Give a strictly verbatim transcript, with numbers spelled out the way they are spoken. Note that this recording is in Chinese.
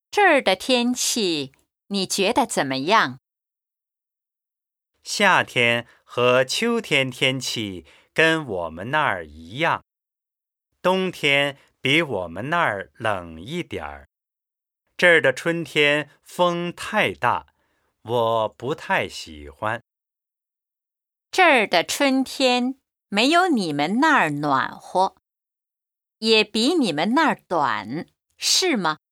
这儿的天气你觉得怎么样？ 夏天和秋天天气跟我们那儿一样，冬天比我们那儿冷一点儿。这儿的春天风太大，我不太喜欢。 这儿的春天没有你们那儿暖和，也比你们那儿短，是吗？